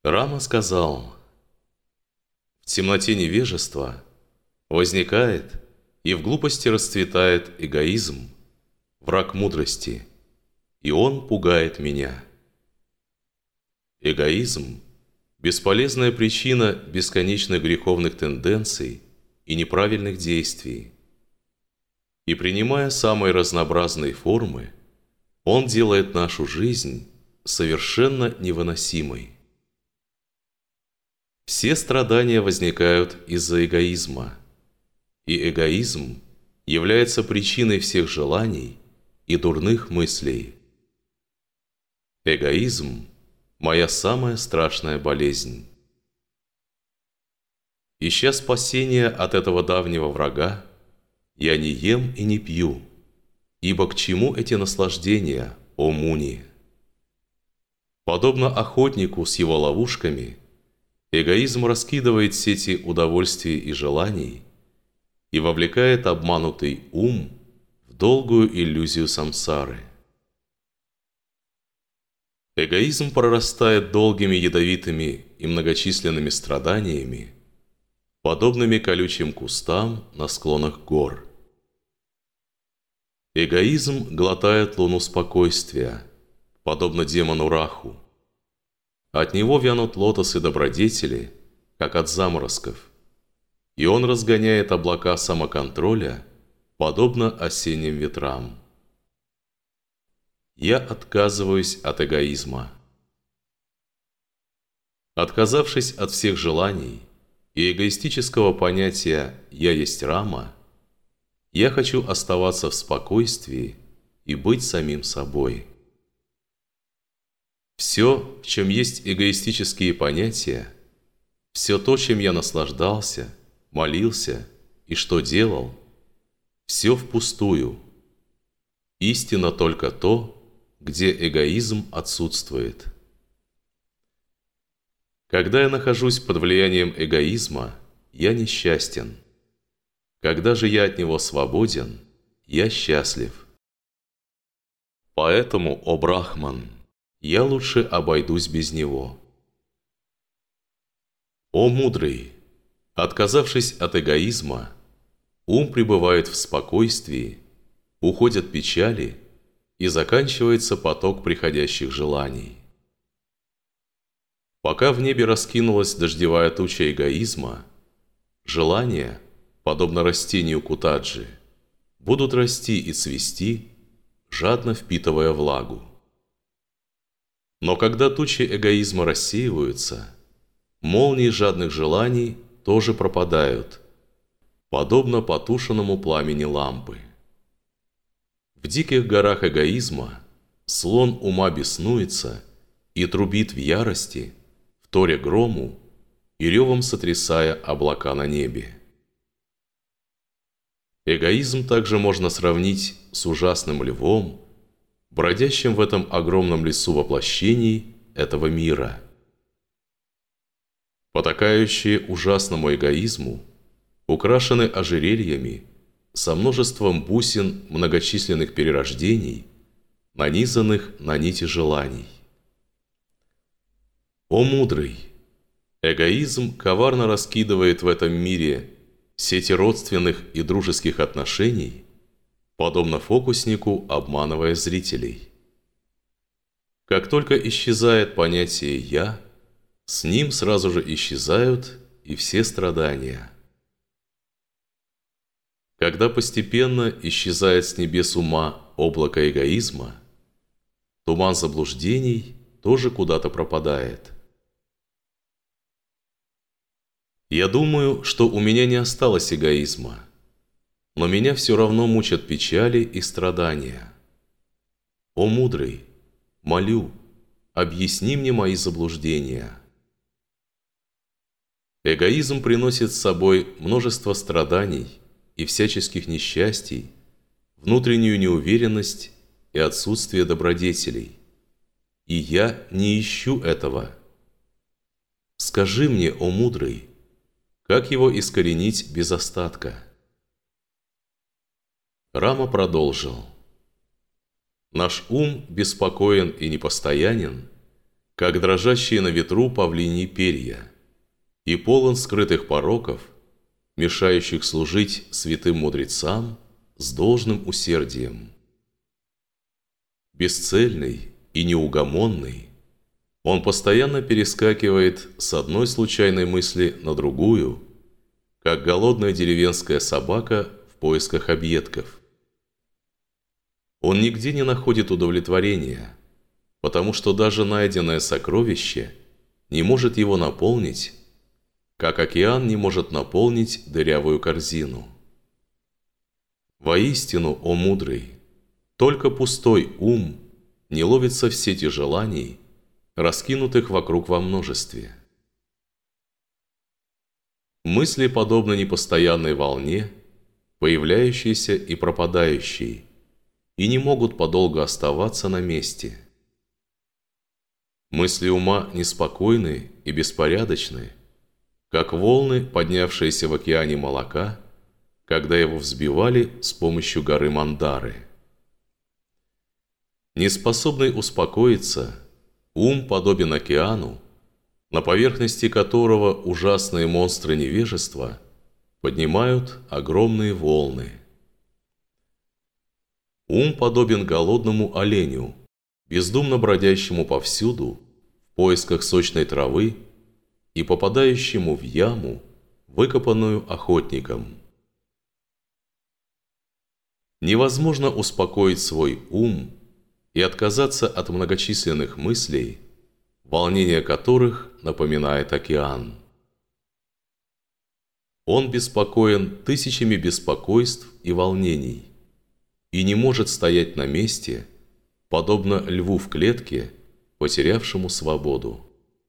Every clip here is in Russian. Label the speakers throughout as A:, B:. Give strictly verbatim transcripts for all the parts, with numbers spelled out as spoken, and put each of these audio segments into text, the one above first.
A: Рама сказал: в темноте невежества возникает и в глупости расцветает эгоизм, враг мудрости, и он пугает меня. Эгоизм – бесполезная причина бесконечных греховных тенденций и неправильных действий. И принимая самые разнообразные формы, он делает нашу жизнь совершенно невыносимой. Все страдания возникают из-за эгоизма, и эгоизм является причиной всех желаний и дурных мыслей. Эгоизм – моя самая страшная болезнь. Ища спасения от этого давнего врага, я не ем и не пью, ибо к чему эти наслаждения, о Муни? Подобно охотнику с его ловушками, эгоизм раскидывает сети удовольствий и желаний и вовлекает обманутый ум в долгую иллюзию самсары. Эгоизм прорастает долгими ядовитыми и многочисленными страданиями, подобными колючим кустам на склонах гор. Эгоизм глотает луну спокойствия, подобно демону Раху. От него вянут лотосы добродетели, как от заморозков, и он разгоняет облака самоконтроля, подобно осенним ветрам. Я отказываюсь от эгоизма. Отказавшись от всех желаний и эгоистического понятия «я есть Рама», я хочу оставаться в спокойствии и быть самим собой. Все, в чем есть эгоистические понятия, все то, чем я наслаждался, молился и что делал, все впустую. Истина только то, где эгоизм отсутствует. Когда я нахожусь под влиянием эгоизма, я несчастен. Когда же я от него свободен, я счастлив. Поэтому, о Брахман, я лучше обойдусь без него. О мудрый, отказавшись от эгоизма, ум пребывает в спокойствии, уходят печали и заканчивается поток приходящих желаний. Пока в небе раскинулась дождевая туча эгоизма, желания, подобно растению кутаджи, будут расти и цвести, жадно впитывая влагу. Но когда тучи эгоизма рассеиваются, молнии жадных желаний тоже пропадают, подобно потушенному пламени лампы. В диких горах эгоизма слон ума беснуется и трубит в ярости, вторя грому и ревом сотрясая облака на небе. Эгоизм также можно сравнить с ужасным львом, бродящим в этом огромном лесу воплощений этого мира. Потакающие ужасному эгоизму украшены ожерельями со множеством бусин многочисленных перерождений, нанизанных на нити желаний. О мудрый! Эгоизм коварно раскидывает в этом мире сети родственных и дружеских отношений, подобно фокуснику, обманывая зрителей. Как только исчезает понятие «я», с ним сразу же исчезают и все страдания. Когда постепенно исчезает с небес ума облако эгоизма, туман заблуждений тоже куда-то пропадает. Я думаю, что у меня не осталось эгоизма, но меня все равно мучат печали и страдания. О мудрый, молю, объясни мне мои заблуждения. Эгоизм приносит с собой множество страданий и всяческих несчастий, внутреннюю неуверенность и отсутствие добродетелей. И я не ищу этого. Скажи мне, о мудрый, как его искоренить без остатка? Рама продолжил. Наш ум беспокоен и непостоянен, как дрожащие на ветру павлиньи перья, и полон скрытых пороков, мешающих служить святым мудрецам с должным усердием. Бесцельный и неугомонный, он постоянно перескакивает с одной случайной мысли на другую, как голодная деревенская собака в поисках объедков. Он нигде не находит удовлетворения, потому что даже найденное сокровище не может его наполнить, как океан не может наполнить дырявую корзину. Воистину, о мудрый, только пустой ум не ловится в сети желаний, раскинутых вокруг во множестве. Мысли подобны непостоянной волне, появляющейся и пропадающей, и не могут подолгу оставаться на месте. Мысли ума неспокойны и беспорядочны, как волны, поднявшиеся в океане молока, когда его взбивали с помощью горы Мандары. Неспособный успокоиться, ум подобен океану, на поверхности которого ужасные монстры невежества поднимают огромные волны. Ум подобен голодному оленю, бездумно бродящему повсюду в поисках сочной травы и попадающему в яму, выкопанную охотником. Невозможно успокоить свой ум и отказаться от многочисленных мыслей, волнение которых напоминает океан. Он беспокоен тысячами беспокойств и волнений и не может стоять на месте, подобно льву в клетке, потерявшему свободу.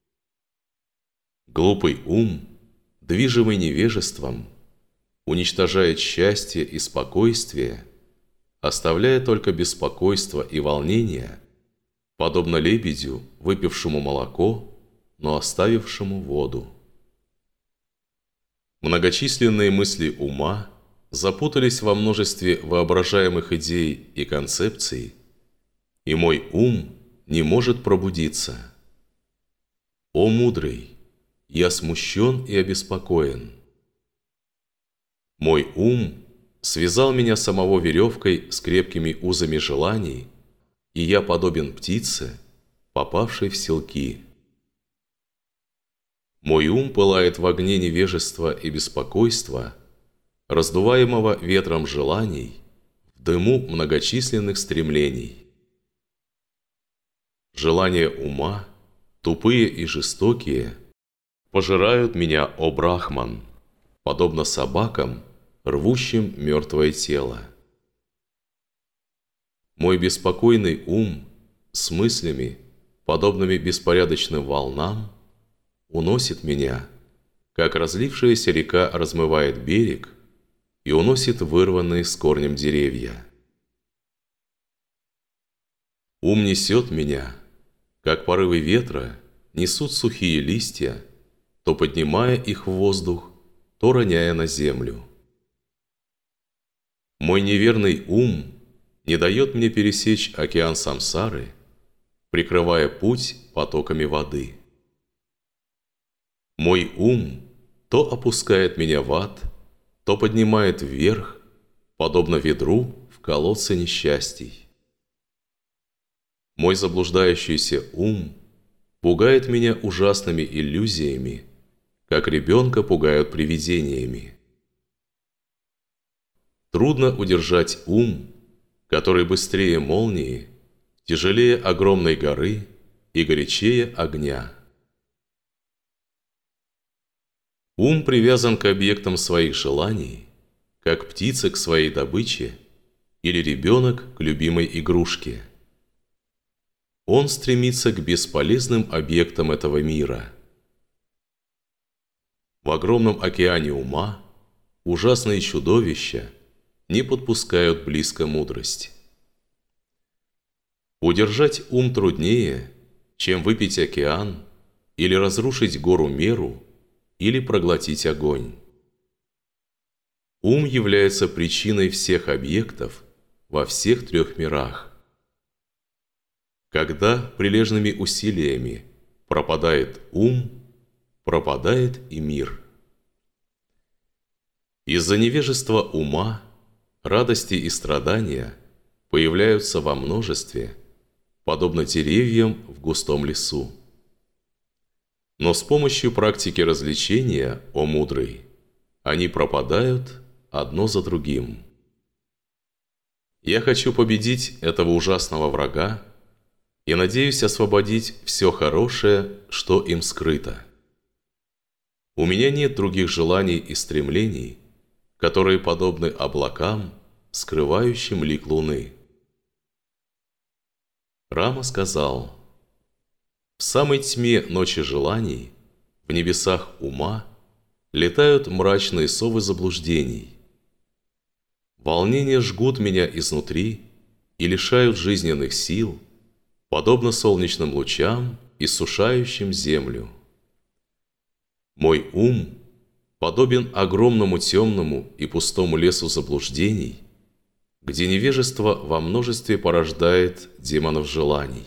A: Глупый ум, движимый невежеством, уничтожает счастье и спокойствие, оставляя только беспокойство и волнение, подобно лебедю, выпившему молоко, но оставившему воду. Многочисленные мысли ума запутались во множестве воображаемых идей и концепций, и мой ум не может пробудиться. О мудрый, я смущен и обеспокоен. Мой ум связал меня самого веревкой с крепкими узами желаний, и я подобен птице, попавшей в селки. Мой ум пылает в огне невежества и беспокойства, раздуваемого ветром желаний, в дыму многочисленных стремлений. Желания ума, тупые и жестокие, пожирают меня, о Брахман, подобно собакам, рвущим мертвое тело. Мой беспокойный ум с мыслями, подобными беспорядочным волнам, уносит меня, как разлившаяся река размывает берег и уносит вырванные с корнем деревья. Ум несет меня, как порывы ветра несут сухие листья, то поднимая их в воздух, то роняя на землю. Мой неверный ум не дает мне пересечь океан самсары, прикрывая путь потоками воды. Мой ум то опускает меня в ад, то поднимает вверх, подобно ведру в колодце несчастий. Мой заблуждающийся ум пугает меня ужасными иллюзиями, как ребенка пугают привидениями. Трудно удержать ум, который быстрее молнии, тяжелее огромной горы и горячее огня. Ум привязан к объектам своих желаний, как птица к своей добыче или ребенок к любимой игрушке. Он стремится к бесполезным объектам этого мира. В огромном океане ума ужасные чудовища не подпускают близко мудрость. Удержать ум труднее, чем выпить океан или разрушить гору Меру или проглотить огонь. Ум является причиной всех объектов во всех трех мирах. Когда прилежными усилиями пропадает ум, пропадает и мир. Из-за невежества ума радости и страдания появляются во множестве, подобно деревьям в густом лесу. Но с помощью практики развлечения, о мудрый, они пропадают одно за другим. Я хочу победить этого ужасного врага и надеюсь освободить все хорошее, что им скрыто. У меня нет других желаний и стремлений, которые подобны облакам, скрывающим лик луны. Рама сказал: в самой тьме ночи желаний, в небесах ума, летают мрачные совы заблуждений. Волнения жгут меня изнутри и лишают жизненных сил, подобно солнечным лучам, иссушающим землю. Мой ум подобен огромному темному и пустому лесу заблуждений, где невежество во множестве порождает демонов желаний.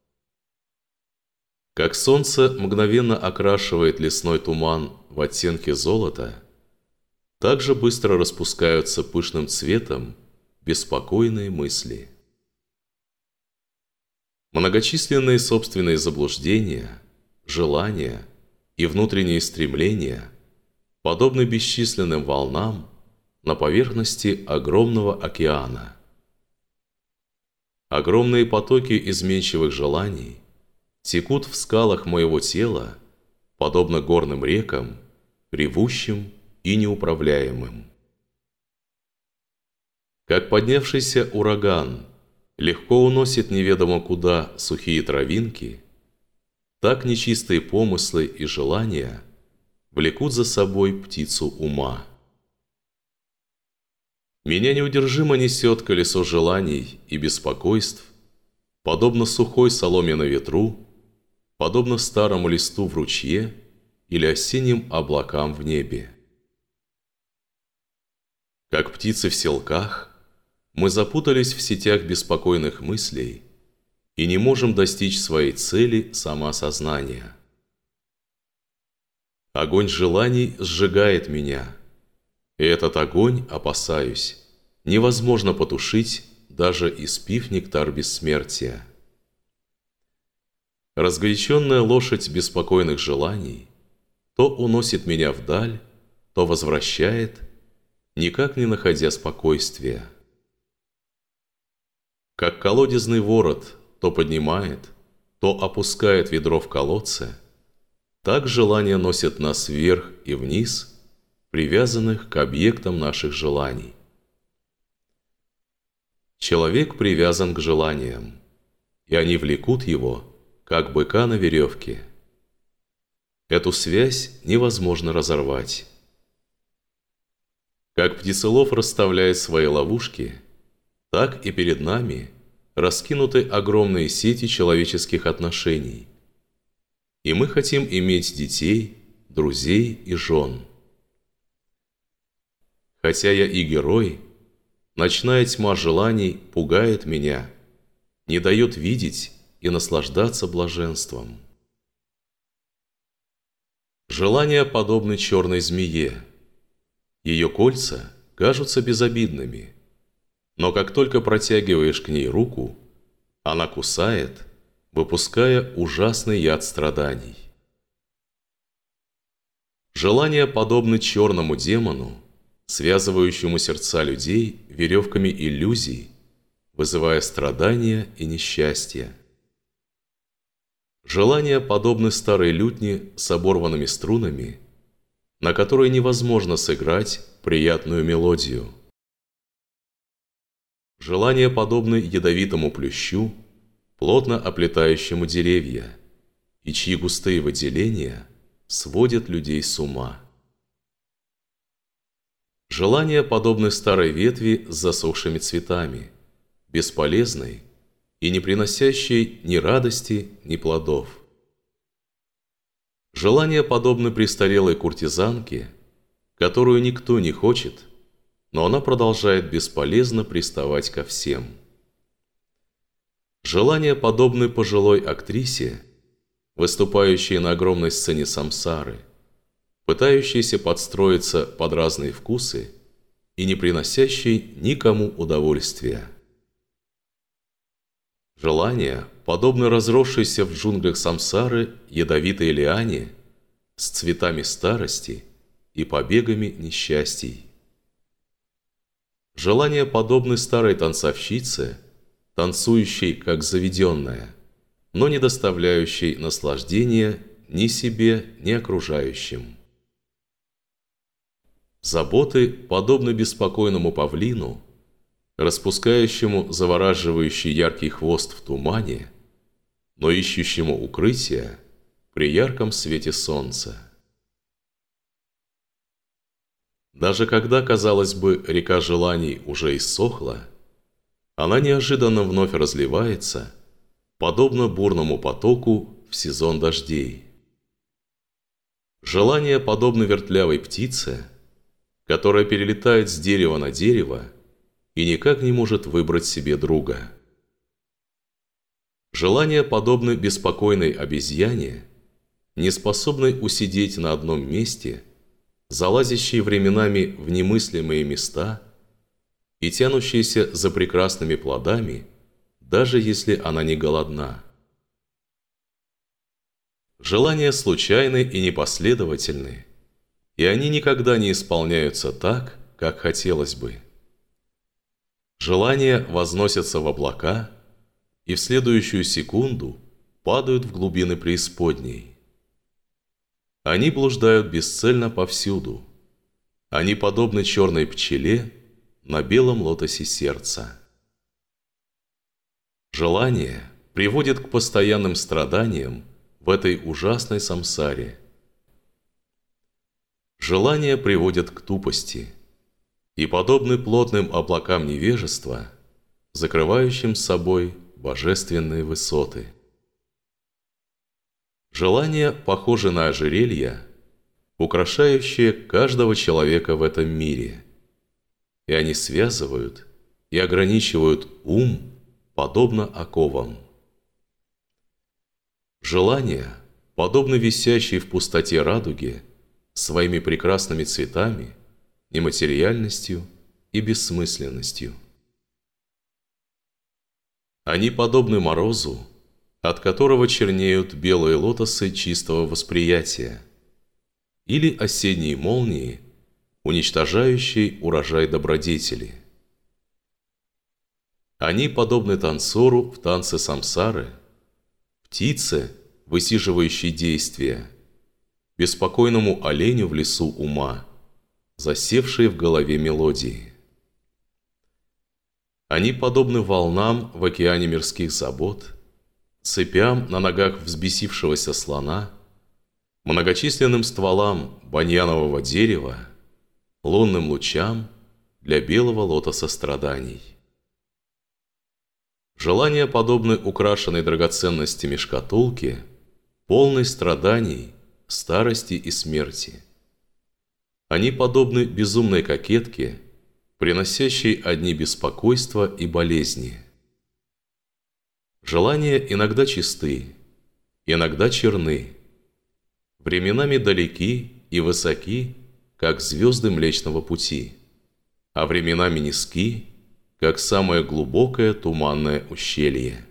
A: Как солнце мгновенно окрашивает лесной туман в оттенки золота, так же быстро распускаются пышным цветом беспокойные мысли. Многочисленные собственные заблуждения, желания и внутренние стремления подобны бесчисленным волнам на поверхности огромного океана. Огромные потоки изменчивых желаний текут в скалах моего тела, подобно горным рекам, ревущим и неуправляемым. Как поднявшийся ураган легко уносит неведомо куда сухие травинки, так нечистые помыслы и желания влекут за собой птицу ума. Меня неудержимо несет колесо желаний и беспокойств, подобно сухой соломе на ветру, подобно старому листу в ручье или осенним облакам в небе. Как птицы в селках, мы запутались в сетях беспокойных мыслей и не можем достичь своей цели самоосознания. Огонь желаний сжигает меня, и этот огонь, опасаюсь, невозможно потушить, даже испив нектар бессмертия. Разгоряченная лошадь беспокойных желаний то уносит меня вдаль, то возвращает, никак не находя спокойствия. Как колодезный ворот то поднимает, то опускает ведро в колодце, так желания носят нас вверх и вниз, привязанных к объектам наших желаний. Человек привязан к желаниям, и они влекут его, как быка на веревке. Эту связь невозможно разорвать. Как птицелов расставляет свои ловушки, так и перед нами раскинуты огромные сети человеческих отношений. И мы хотим иметь детей, друзей и жен. Хотя я и герой, ночная тьма желаний пугает меня, не дает видеть и наслаждаться блаженством. Желания подобны черной змее. Ее кольца кажутся безобидными, но как только протягиваешь к ней руку, она кусает, выпуская ужасный яд страданий. Желания подобны черному демону, связывающему сердца людей веревками иллюзий, вызывая страдания и несчастья. Желания подобны старой лютне с оборванными струнами, на которой невозможно сыграть приятную мелодию. Желания подобны ядовитому плющу, плотно оплетающему деревья, и чьи густые выделения сводят людей с ума. Желания подобны старой ветви с засохшими цветами, бесполезной и не приносящей ни радости, ни плодов. Желания подобны престарелой куртизанке, которую никто не хочет, но она продолжает бесполезно приставать ко всем. Желания подобны пожилой актрисе, выступающие на огромной сцене самсары, пытающиеся подстроиться под разные вкусы и не приносящие никому удовольствия. Желание, подобно разросшейся в джунглях самсары ядовитой лиане с цветами старости и побегами несчастий. Желание подобны старой танцовщице, танцующей как заведенная, но не доставляющей наслаждения ни себе, ни окружающим. Заботы подобны беспокойному павлину, распускающему завораживающий яркий хвост в тумане, но ищущему укрытия при ярком свете солнца. Даже когда, казалось бы, река желаний уже иссохла, она неожиданно вновь разливается, подобно бурному потоку в сезон дождей. Желание подобно вертлявой птице, которая перелетает с дерева на дерево и никак не может выбрать себе друга. Желание подобно беспокойной обезьяне, не способной усидеть на одном месте, залазящей временами в немыслимые места и тянущейся за прекрасными плодами, даже если она не голодна. Желания случайны и непоследовательны, и они никогда не исполняются так, как хотелось бы. Желания возносятся в облака и в следующую секунду падают в глубины преисподней. Они блуждают бесцельно повсюду. Они подобны черной пчеле на белом лотосе сердца. Желание приводит к постоянным страданиям в этой ужасной самсаре. Желания приводят к тупости и подобны плотным облакам невежества, закрывающим собой божественные высоты. Желания похожи на ожерелья, украшающие каждого человека в этом мире, и они связывают и ограничивают ум, подобно оковам. Желания подобны висящей в пустоте радуге своими прекрасными цветами, нематериальностью и бессмысленностью. Они подобны морозу, от которого чернеют белые лотосы чистого восприятия, или осенние молнии, уничтожающие урожай добродетели. Они подобны танцору в танце самсары, птице, высиживающей действия, беспокойному оленю в лесу ума, засевшей в голове мелодии. Они подобны волнам в океане мирских забот, цепям на ногах взбесившегося слона, многочисленным стволам баньянового дерева, лунным лучам для белого лотоса страданий. Желания подобны украшенной драгоценностями шкатулке, полной страданий, старости и смерти. Они подобны безумной кокетке, приносящей одни беспокойства и болезни. Желания иногда чисты, иногда черны, временами далеки и высоки, как звезды Млечного Пути, а временами низки, как самое глубокое туманное ущелье.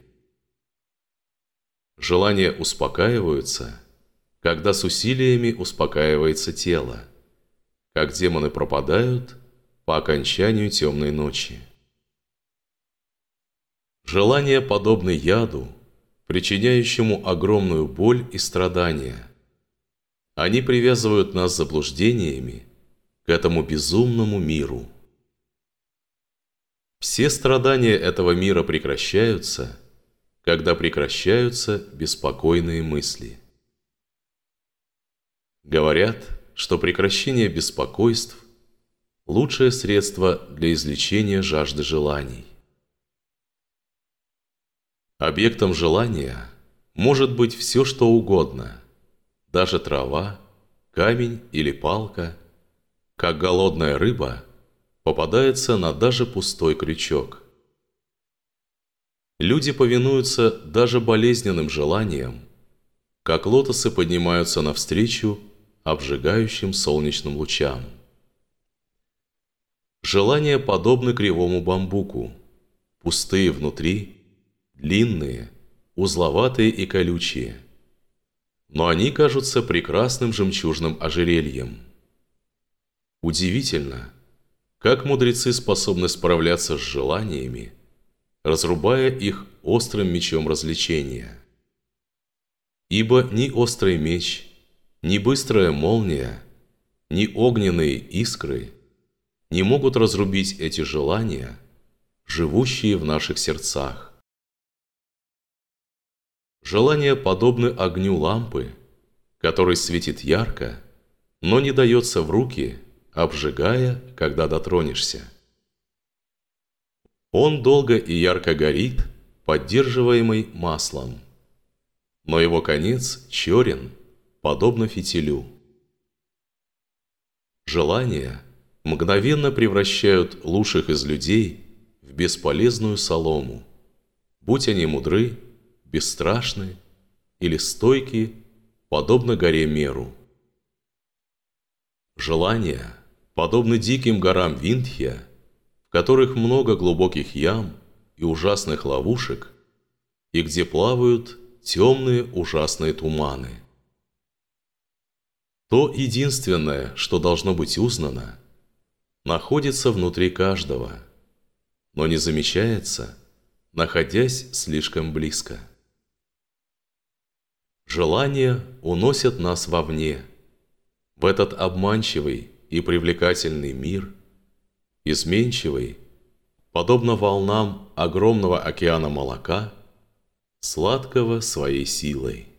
A: Желания успокаиваются, когда с усилиями успокаивается тело, как демоны пропадают по окончанию темной ночи. Желания подобны яду, причиняющему огромную боль и страдания. Они привязывают нас заблуждениями к этому безумному миру. Все страдания этого мира прекращаются, когда прекращаются беспокойные мысли. Говорят, что прекращение беспокойств – лучшее средство для излечения жажды желаний. Объектом желания может быть все, что угодно, даже трава, камень или палка, как голодная рыба попадается на даже пустой крючок. Люди повинуются даже болезненным желаниям, как лотосы поднимаются навстречу обжигающим солнечным лучам. Желания подобны кривому бамбуку, пустые внутри, длинные, узловатые и колючие, но они кажутся прекрасным жемчужным ожерельем. Удивительно, как мудрецы способны справляться с желаниями, разрубая их острым мечом развлечения. Ибо ни острый меч, ни быстрая молния, ни огненные искры не могут разрубить эти желания, живущие в наших сердцах. Желания подобны огню лампы, который светит ярко, но не дается в руки, обжигая, когда дотронешься. Он долго и ярко горит, поддерживаемый маслом, но его конец черен, подобно фитилю. Желания мгновенно превращают лучших из людей в бесполезную солому, будь они мудры, бесстрашны или стойки, подобно горе Меру. Желания подобны диким горам Виндхья, в которых много глубоких ям и ужасных ловушек, и где плавают темные ужасные туманы. То единственное, что должно быть узнано, находится внутри каждого, но не замечается, находясь слишком близко. Желания уносят нас вовне, в этот обманчивый и привлекательный мир, изменчивый, подобно волнам огромного океана молока, сладкого своей силой.